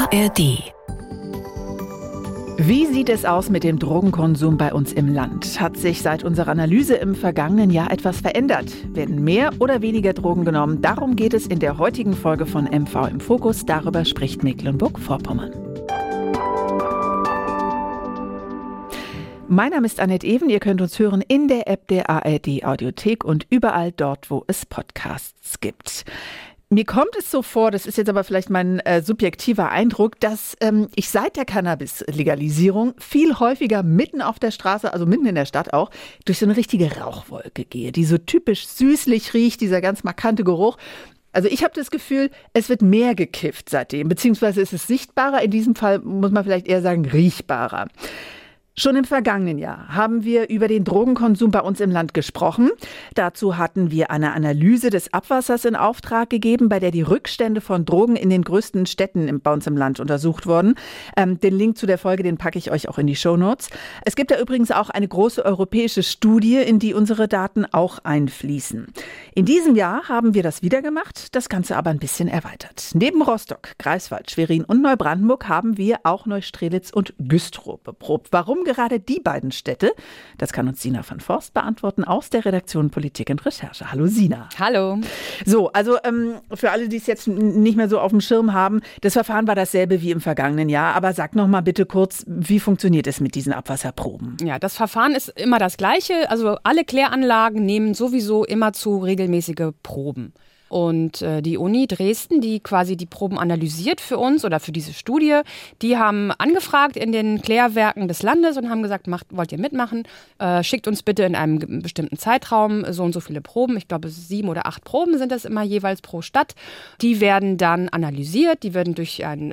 ARD. Wie sieht es aus mit dem Drogenkonsum bei uns im Land? Hat sich seit unserer Analyse im vergangenen Jahr etwas verändert? Werden mehr oder weniger Drogen genommen? Darum geht es in der heutigen Folge von MV im Fokus. Darüber spricht Mecklenburg-Vorpommern. Mein Name ist Annette Even. Ihr könnt uns hören in der App der ARD Audiothek und überall dort, wo es Podcasts gibt. Mir kommt es so vor, das ist jetzt aber vielleicht mein subjektiver Eindruck, dass ich seit der Cannabis-Legalisierung viel häufiger mitten auf der Straße, also mitten in der Stadt auch, durch so eine richtige Rauchwolke gehe, die so typisch süßlich riecht, dieser ganz markante Geruch. Also ich habe das Gefühl, es wird mehr gekifft seitdem, beziehungsweise ist es sichtbarer, in diesem Fall muss man vielleicht eher sagen riechbarer. Schon im vergangenen Jahr haben wir über den Drogenkonsum bei uns im Land gesprochen. Dazu hatten wir eine Analyse des Abwassers in Auftrag gegeben, bei der die Rückstände von Drogen in den größten Städten bei uns im Land untersucht wurden. Den Link zu der Folge, den packe ich euch auch in die Shownotes. Es gibt da übrigens auch eine große europäische Studie, in die unsere Daten auch einfließen. In diesem Jahr haben wir das wieder gemacht, das Ganze aber ein bisschen erweitert. Neben Rostock, Greifswald, Schwerin und Neubrandenburg haben wir auch Neustrelitz und Güstrow beprobt. Warum gerade die beiden Städte? Das kann uns Sina van Forst beantworten aus der Redaktion Politik und Recherche. Hallo Sina. Hallo. So, also für alle, die es jetzt nicht mehr so auf dem Schirm haben, das Verfahren war dasselbe wie im vergangenen Jahr. Aber sag noch mal bitte kurz, wie funktioniert es mit diesen Abwasserproben? Ja, das Verfahren ist immer das gleiche. Also alle Kläranlagen nehmen sowieso immerzu regelmäßige Proben. Und die Uni Dresden, die quasi die Proben analysiert für uns oder für diese Studie, die haben angefragt in den Klärwerken des Landes und haben gesagt, wollt ihr mitmachen? Schickt uns bitte in einem bestimmten Zeitraum so und so viele Proben. Ich glaube, 7 oder 8 Proben sind das immer jeweils pro Stadt. Die werden dann analysiert, die werden durch ein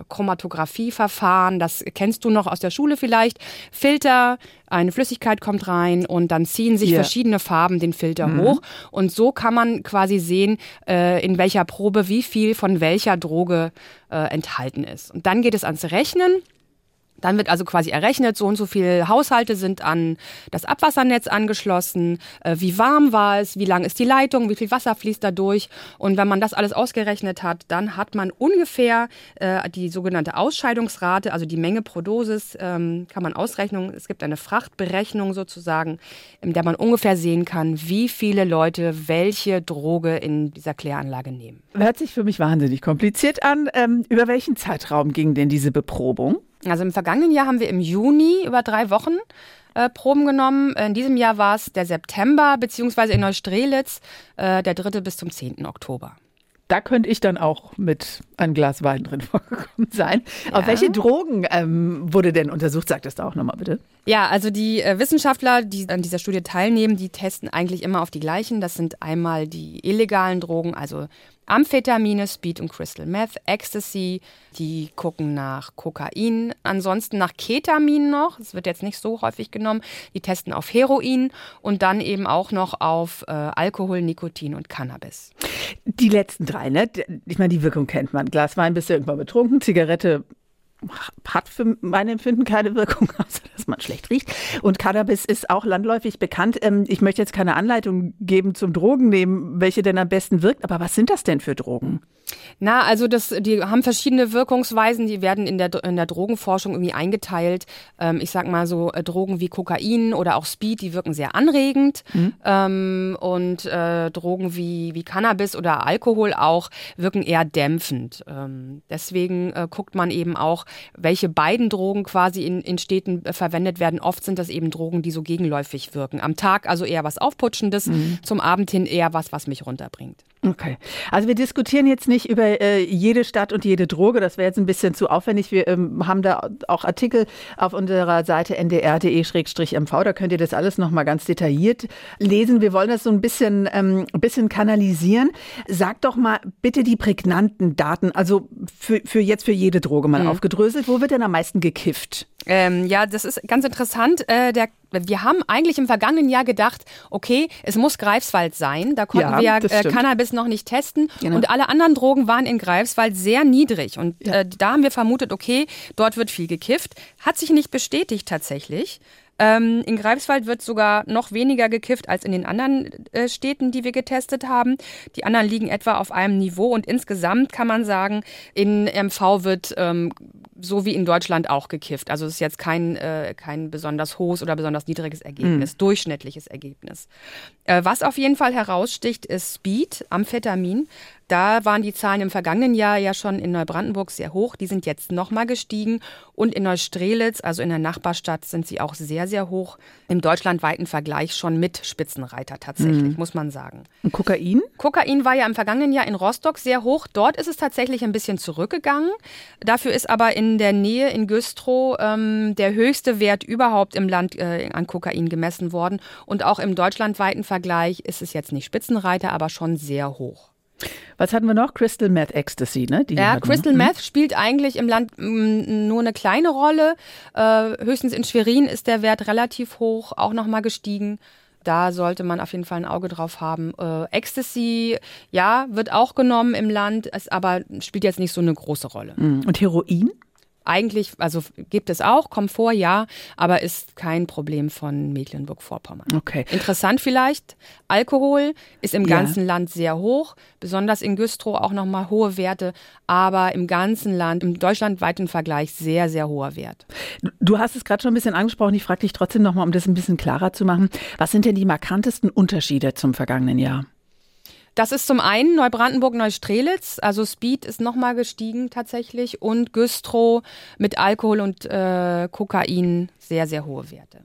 Chromatographieverfahren, das kennst du noch aus der Schule vielleicht, Filter, eine Flüssigkeit kommt rein und dann ziehen sich verschiedene Farben den Filter hoch. Und so kann man quasi sehen, in welcher Probe wie viel von welcher Droge enthalten ist. Und dann geht es ans Rechnen. Dann wird also quasi errechnet, so und so viele Haushalte sind an das Abwassernetz angeschlossen, wie warm war es, wie lang ist die Leitung, wie viel Wasser fließt da durch. Und wenn man das alles ausgerechnet hat, dann hat man ungefähr die sogenannte Ausscheidungsrate, also die Menge pro Dosis, kann man ausrechnen. Es gibt eine Frachtberechnung sozusagen, in der man ungefähr sehen kann, wie viele Leute welche Droge in dieser Kläranlage nehmen. Hört sich für mich wahnsinnig kompliziert an. Über welchen Zeitraum ging denn diese Beprobung? Also im vergangenen Jahr haben wir im Juni über 3 Wochen Proben genommen. In diesem Jahr war es der September, beziehungsweise in Neustrelitz der 3. bis zum 10. Oktober. Da könnte ich dann auch mit einem Glas Wein drin vorgekommen sein. Ja. Auf welche Drogen wurde denn untersucht? Sag das da auch nochmal bitte. Ja, also die Wissenschaftler, die an dieser Studie teilnehmen, die testen eigentlich immer auf die gleichen. Das sind einmal die illegalen Drogen, also Amphetamine, Speed und Crystal Meth, Ecstasy, die gucken nach Kokain, ansonsten nach Ketamin noch, das wird jetzt nicht so häufig genommen, die testen auf Heroin und dann eben auch noch auf Alkohol, Nikotin und Cannabis. Die letzten 3, ne? Ich meine, die Wirkung kennt man. Glas Wein bist du irgendwann betrunken, Zigarette hat für mein Empfinden keine Wirkung, außer dass man schlecht riecht. Und Cannabis ist auch landläufig bekannt. Ich möchte jetzt keine Anleitung geben zum Drogennehmen, welche denn am besten wirkt. Aber was sind das denn für Drogen? Na, also die haben verschiedene Wirkungsweisen, die werden in der Drogenforschung irgendwie eingeteilt. Ich sag mal so, Drogen wie Kokain oder auch Speed, die wirken sehr anregend. Und Drogen wie Cannabis oder Alkohol auch wirken eher dämpfend. Deswegen guckt man eben auch, welche beiden Drogen quasi in Städten verwendet werden. Oft sind das eben Drogen, die so gegenläufig wirken. Am Tag also eher was Aufputschendes, zum Abend hin eher was mich runterbringt. Okay. Also wir diskutieren jetzt nicht über jede Stadt und jede Droge. Das wäre jetzt ein bisschen zu aufwendig. Wir haben da auch Artikel auf unserer Seite ndr.de/mv. Da könnt ihr das alles nochmal ganz detailliert lesen. Wir wollen das so ein bisschen kanalisieren. Sag doch mal bitte die prägnanten Daten, also für jede Droge mal aufgedröselt. Wo wird denn am meisten gekifft? Ja, das ist ganz interessant. Wir haben eigentlich im vergangenen Jahr gedacht, okay, es muss Greifswald sein. Da konnten wir Cannabis noch nicht testen. Genau. Und alle anderen Drogen waren in Greifswald sehr niedrig. Und da haben wir vermutet, okay, dort wird viel gekifft. Hat sich nicht bestätigt tatsächlich. In Greifswald wird sogar noch weniger gekifft als in den anderen Städten, die wir getestet haben. Die anderen liegen etwa auf einem Niveau und insgesamt kann man sagen, in MV wird so wie in Deutschland auch gekifft. Also es ist jetzt kein besonders hohes oder besonders niedriges Ergebnis, durchschnittliches Ergebnis. Was auf jeden Fall heraussticht, ist Speed, Amphetamin. Da waren die Zahlen im vergangenen Jahr ja schon in Neubrandenburg sehr hoch. Die sind jetzt nochmal gestiegen. Und in Neustrelitz, also in der Nachbarstadt, sind sie auch sehr, sehr hoch. Im deutschlandweiten Vergleich schon mit Spitzenreiter tatsächlich, muss man sagen. Und Kokain? Kokain war ja im vergangenen Jahr in Rostock sehr hoch. Dort ist es tatsächlich ein bisschen zurückgegangen. Dafür ist aber in der Nähe in Güstrow der höchste Wert überhaupt im Land an Kokain gemessen worden. Und auch im deutschlandweiten Vergleich ist es jetzt nicht Spitzenreiter, aber schon sehr hoch. Was hatten wir noch? Crystal Meth Ecstasy, ne? Crystal Meth spielt eigentlich im Land nur eine kleine Rolle. Höchstens in Schwerin ist der Wert relativ hoch, auch nochmal gestiegen. Da sollte man auf jeden Fall ein Auge drauf haben. Ecstasy, ja, wird auch genommen im Land, aber spielt jetzt nicht so eine große Rolle. Und Heroin? Eigentlich, also gibt es auch, kommt vor, ja, aber ist kein Problem von Mecklenburg-Vorpommern. Okay. Interessant vielleicht, Alkohol ist im ganzen Land sehr hoch, besonders in Güstrow auch nochmal hohe Werte, aber im ganzen Land, im deutschlandweiten Vergleich sehr, sehr hoher Wert. Du hast es gerade schon ein bisschen angesprochen, ich frage dich trotzdem nochmal, um das ein bisschen klarer zu machen. Was sind denn die markantesten Unterschiede zum vergangenen Jahr? Das ist zum einen Neubrandenburg-Neustrelitz, also Speed ist nochmal gestiegen tatsächlich und Güstrow mit Alkohol und Kokain sehr, sehr hohe Werte.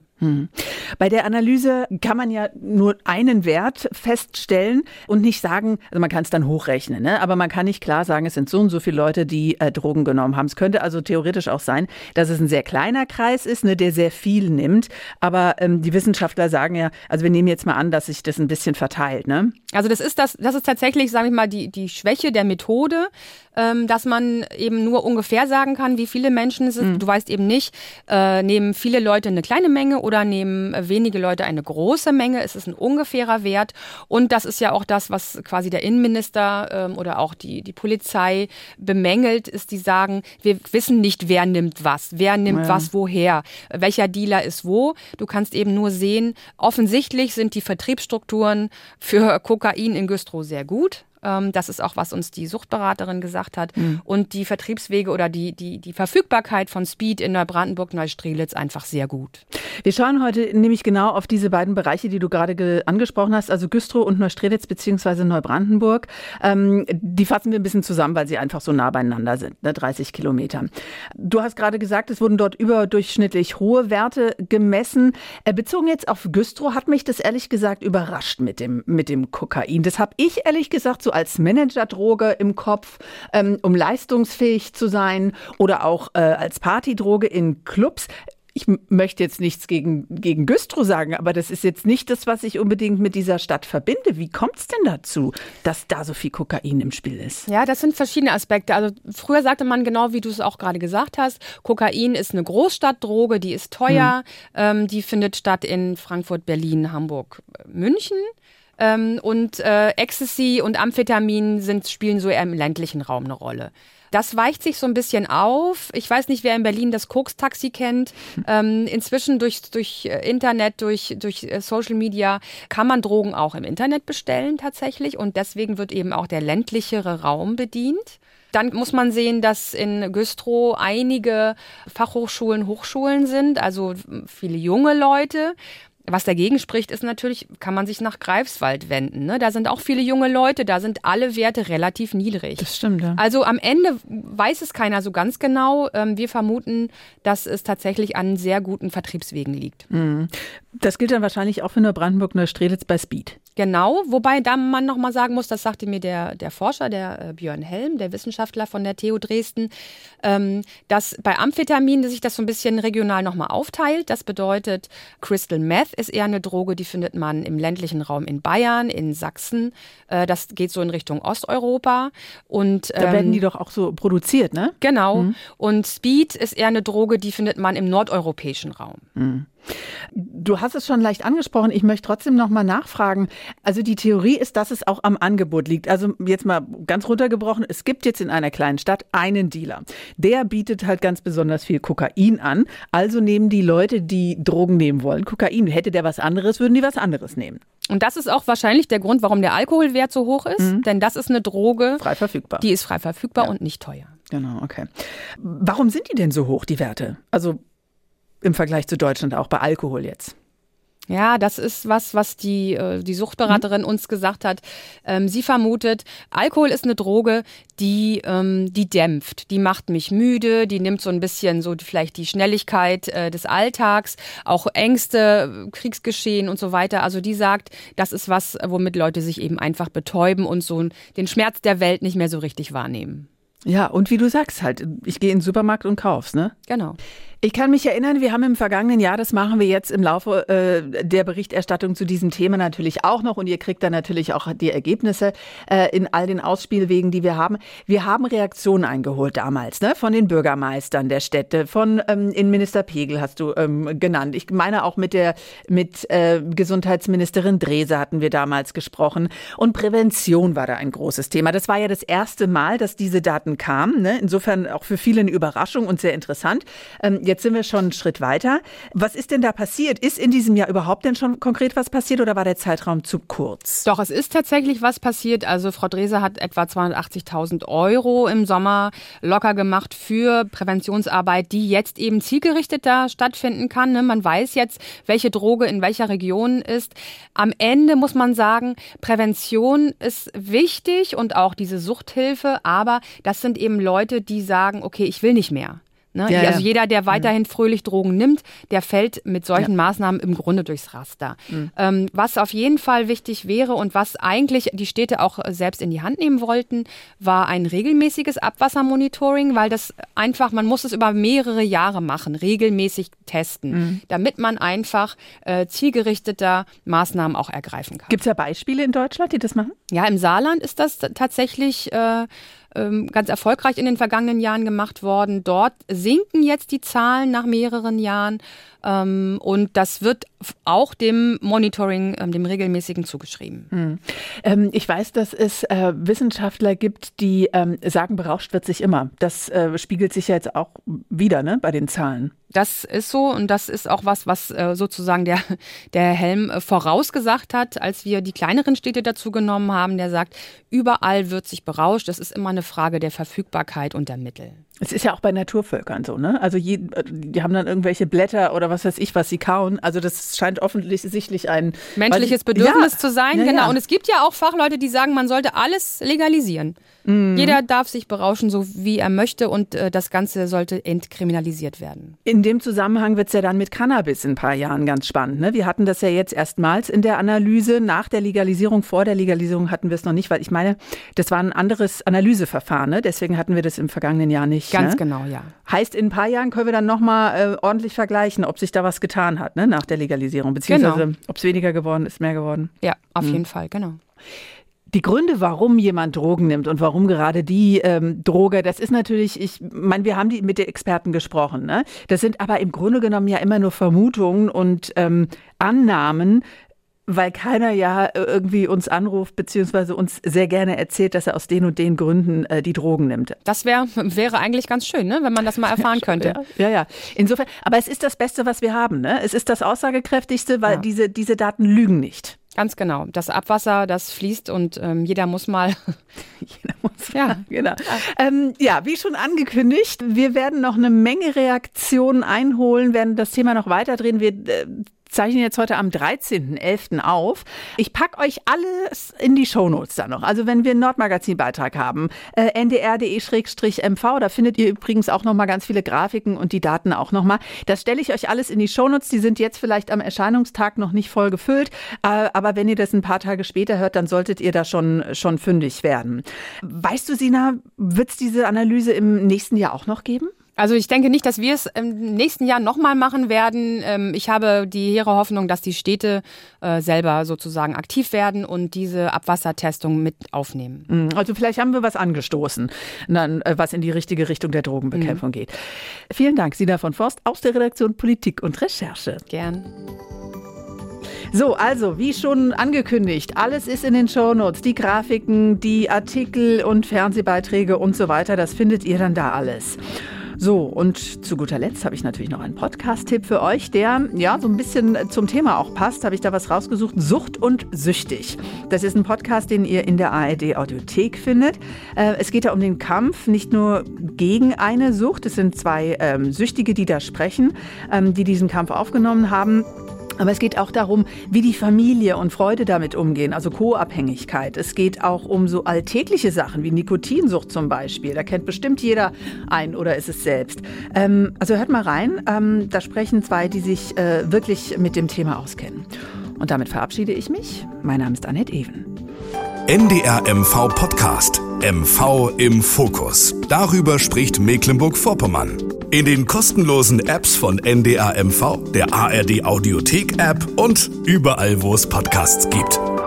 Bei der Analyse kann man ja nur einen Wert feststellen und nicht sagen, also man kann es dann hochrechnen, ne? Aber man kann nicht klar sagen, es sind so und so viele Leute, die Drogen genommen haben. Es könnte also theoretisch auch sein, dass es ein sehr kleiner Kreis ist, ne, der sehr viel nimmt. Aber die Wissenschaftler sagen ja, also wir nehmen jetzt mal an, dass sich das ein bisschen verteilt, ne? Also das ist tatsächlich, sage ich mal, die Schwäche der Methode, dass man eben nur ungefähr sagen kann, wie viele Menschen es ist. Du weißt eben nicht, nehmen viele Leute eine kleine Menge oder nehmen wenige Leute eine große Menge. Es ist ein ungefährer Wert. Und das ist ja auch das, was quasi der Innenminister oder auch die Polizei bemängelt, ist, die sagen, wir wissen nicht, wer nimmt was was woher, welcher Dealer ist wo. Du kannst eben nur sehen, offensichtlich sind die Vertriebsstrukturen für Kokain in Güstrow sehr gut. Das ist auch, was uns die Suchtberaterin gesagt hat. Und die Vertriebswege oder die Verfügbarkeit von Speed in Neubrandenburg, Neustrelitz einfach sehr gut. Wir schauen heute nämlich genau auf diese beiden Bereiche, die du gerade angesprochen hast, also Güstrow und Neustrelitz bzw. Neubrandenburg. Die fassen wir ein bisschen zusammen, weil sie einfach so nah beieinander sind, ne, 30 Kilometer. Du hast gerade gesagt, es wurden dort überdurchschnittlich hohe Werte gemessen. Bezogen jetzt auf Güstrow hat mich das ehrlich gesagt überrascht mit dem Kokain. Das habe ich ehrlich gesagt so als Managerdroge im Kopf, um leistungsfähig zu sein oder auch als Partydroge in Clubs. Ich möchte jetzt nichts gegen Güstrow sagen, aber das ist jetzt nicht das, was ich unbedingt mit dieser Stadt verbinde. Wie kommt es denn dazu, dass da so viel Kokain im Spiel ist? Ja, das sind verschiedene Aspekte. Also früher sagte man genau, wie du es auch gerade gesagt hast, Kokain ist eine Großstadtdroge, die ist teuer, die findet statt in Frankfurt, Berlin, Hamburg, München. Und Ecstasy und Amphetamin spielen so eher im ländlichen Raum eine Rolle. Das weicht sich so ein bisschen auf. Ich weiß nicht, wer in Berlin das Koks-Taxi kennt. Inzwischen durch Internet, durch Social Media kann man Drogen auch im Internet bestellen tatsächlich. Und deswegen wird eben auch der ländlichere Raum bedient. Dann muss man sehen, dass in Güstrow einige Fachhochschulen, Hochschulen sind, also viele junge Leute. Was dagegen spricht, ist natürlich, kann man sich nach Greifswald wenden. Ne? Da sind auch viele junge Leute, da sind alle Werte relativ niedrig. Das stimmt, ja. Also am Ende weiß es keiner so ganz genau. Wir vermuten, dass es tatsächlich an sehr guten Vertriebswegen liegt. Das gilt dann wahrscheinlich auch für Neubrandenburg-Neustrelitz bei Speed. Genau, wobei da man nochmal sagen muss, das sagte mir der Forscher, der Björn Helm, der Wissenschaftler von der TU Dresden, dass bei Amphetamin sich das so ein bisschen regional nochmal aufteilt. Das bedeutet, Crystal Meth ist eher eine Droge, die findet man im ländlichen Raum in Bayern, in Sachsen. Das geht so in Richtung Osteuropa. Und, da werden die doch auch so produziert, ne? Genau. Und Speed ist eher eine Droge, die findet man im nordeuropäischen Raum. Du hast es schon leicht angesprochen. Ich möchte trotzdem noch mal nachfragen. Also die Theorie ist, dass es auch am Angebot liegt. Also jetzt mal ganz runtergebrochen. Es gibt jetzt in einer kleinen Stadt einen Dealer. Der bietet halt ganz besonders viel Kokain an. Also nehmen die Leute, die Drogen nehmen wollen, Kokain. Hätte der was anderes, würden die was anderes nehmen. Und das ist auch wahrscheinlich der Grund, warum der Alkoholwert so hoch ist. Denn das ist eine Droge, frei verfügbar. Die ist frei verfügbar und nicht teuer. Genau, okay. Warum sind die denn so hoch, die Werte? Also im Vergleich zu Deutschland auch bei Alkohol jetzt. Ja, das ist was die Suchtberaterin uns gesagt hat. Sie vermutet, Alkohol ist eine Droge, die dämpft. Die macht mich müde, die nimmt so ein bisschen so vielleicht die Schnelligkeit des Alltags, auch Ängste, Kriegsgeschehen und so weiter. Also die sagt, das ist was, womit Leute sich eben einfach betäuben und so den Schmerz der Welt nicht mehr so richtig wahrnehmen. Ja, und wie du sagst halt, ich gehe in den Supermarkt und kauf's, ne? Genau. Ich kann mich erinnern, wir haben im vergangenen Jahr, das machen wir jetzt im Laufe der Berichterstattung zu diesem Thema natürlich auch noch und ihr kriegt dann natürlich auch die Ergebnisse in all den Ausspielwegen, die wir haben. Wir haben Reaktionen eingeholt damals, ne, von den Bürgermeistern der Städte, von Innenminister Pegel hast du genannt. Ich meine auch mit Gesundheitsministerin Drese hatten wir damals gesprochen und Prävention war da ein großes Thema. Das war ja das erste Mal, dass diese Daten kamen, ne? Insofern auch für viele eine Überraschung und sehr interessant. Jetzt sind wir schon einen Schritt weiter. Was ist denn da passiert? Ist in diesem Jahr überhaupt denn schon konkret was passiert oder war der Zeitraum zu kurz? Doch, es ist tatsächlich was passiert. Also Frau Drese hat etwa 280.000 € im Sommer locker gemacht für Präventionsarbeit, die jetzt eben zielgerichteter stattfinden kann. Man weiß jetzt, welche Droge in welcher Region ist. Am Ende muss man sagen, Prävention ist wichtig und auch diese Suchthilfe. Aber das sind eben Leute, die sagen, okay, ich will nicht mehr. Ne? Ja, also jeder, der weiterhin fröhlich Drogen nimmt, der fällt mit solchen Maßnahmen im Grunde durchs Raster. Was auf jeden Fall wichtig wäre und was eigentlich die Städte auch selbst in die Hand nehmen wollten, war ein regelmäßiges Abwassermonitoring, weil das einfach, man muss es über mehrere Jahre machen, regelmäßig testen, damit man einfach zielgerichteter Maßnahmen auch ergreifen kann. Gibt es ja Beispiele in Deutschland, die das machen? Ja, im Saarland ist das tatsächlich ganz erfolgreich in den vergangenen Jahren gemacht worden. Dort sinken jetzt die Zahlen nach mehreren Jahren und das wird auch dem Monitoring, dem regelmäßigen zugeschrieben. Ich weiß, dass es Wissenschaftler gibt, die sagen, berauscht wird sich immer. Das spiegelt sich ja jetzt auch wieder, ne, bei den Zahlen. Das ist so und das ist auch was sozusagen der Helm vorausgesagt hat, als wir die kleineren Städte dazu genommen haben. Der sagt, überall wird sich berauscht. Das ist immer eine Frage der Verfügbarkeit und der Mittel. Es ist ja auch bei Naturvölkern so, ne? Also die haben dann irgendwelche Blätter oder was weiß ich, was sie kauen. Also das scheint offensichtlich ein menschliches Bedürfnis zu sein. Ja, genau. Ja. Und es gibt ja auch Fachleute, die sagen, man sollte alles legalisieren. Jeder darf sich berauschen, so wie er möchte und das Ganze sollte entkriminalisiert werden. In dem Zusammenhang wird es ja dann mit Cannabis in ein paar Jahren ganz spannend. Ne? Wir hatten das ja jetzt erstmals in der Analyse. Nach der Legalisierung, vor der Legalisierung hatten wir es noch nicht, weil ich meine, das war ein anderes Analyseverfahren. Ne? Deswegen hatten wir das im vergangenen Jahr nicht. Ganz ne? genau, ja. Heißt, in ein paar Jahren können wir dann nochmal ordentlich vergleichen, ob sich da was getan hat, ne? Nach der Legalisierung. Beziehungsweise ob es weniger geworden ist, mehr geworden. Ja, auf jeden Fall, genau. Die Gründe, warum jemand Drogen nimmt und warum gerade die Droge, das ist natürlich, ich meine, wir haben mit den Experten gesprochen, ne? Das sind aber im Grunde genommen ja immer nur Vermutungen und Annahmen, weil keiner ja irgendwie uns anruft beziehungsweise uns sehr gerne erzählt, dass er aus den und den Gründen die Drogen nimmt. Das wäre eigentlich ganz schön, ne? Wenn man das mal erfahren könnte. Ja. Insofern, aber es ist das Beste, was wir haben, ne? Es ist das Aussagekräftigste, weil diese Daten lügen nicht. Ganz genau. Das Abwasser, das fließt und jeder muss mal. Jeder muss mal, genau. Wie schon angekündigt, wir werden noch eine Menge Reaktionen einholen, werden das Thema noch weiterdrehen. Wir zeichnen jetzt heute am 13.11. auf. Ich packe euch alles in die Shownotes da noch. Also wenn wir einen Nordmagazin-Beitrag haben, ndr.de/mv, da findet ihr übrigens auch noch mal ganz viele Grafiken und die Daten auch noch mal. Das stelle ich euch alles in die Shownotes. Die sind jetzt vielleicht am Erscheinungstag noch nicht voll gefüllt, aber wenn ihr das ein paar Tage später hört, dann solltet ihr da schon fündig werden. Weißt du, Sina, wird es diese Analyse im nächsten Jahr auch noch geben? Also ich denke nicht, dass wir es im nächsten Jahr nochmal machen werden. Ich habe die hehre Hoffnung, dass die Städte selber sozusagen aktiv werden und diese Abwassertestung mit aufnehmen. Also vielleicht haben wir was angestoßen, was in die richtige Richtung der Drogenbekämpfung geht. Vielen Dank, Sina von Forst aus der Redaktion Politik und Recherche. Gern. So, also wie schon angekündigt, alles ist in den Shownotes, die Grafiken, die Artikel und Fernsehbeiträge und so weiter, das findet ihr dann da alles. So, und zu guter Letzt habe ich natürlich noch einen Podcast-Tipp für euch, der ja so ein bisschen zum Thema auch passt. Habe ich da was rausgesucht? Sucht und süchtig. Das ist ein Podcast, den ihr in der ARD-Audiothek findet. Es geht da um den Kampf, nicht nur gegen eine Sucht. Es sind 2 Süchtige, die da sprechen, die diesen Kampf aufgenommen haben. Aber es geht auch darum, wie die Familie und Freude damit umgehen, also Co-Abhängigkeit. Es geht auch um so alltägliche Sachen wie Nikotinsucht zum Beispiel. Da kennt bestimmt jeder einen oder ist es selbst. Also hört mal rein, da sprechen 2, die sich wirklich mit dem Thema auskennen. Und damit verabschiede ich mich. Mein Name ist Annette Even. NDR MV Podcast. MV im Fokus. Darüber spricht Mecklenburg-Vorpommern. In den kostenlosen Apps von NDR MV, der ARD Audiothek App und überall, wo es Podcasts gibt.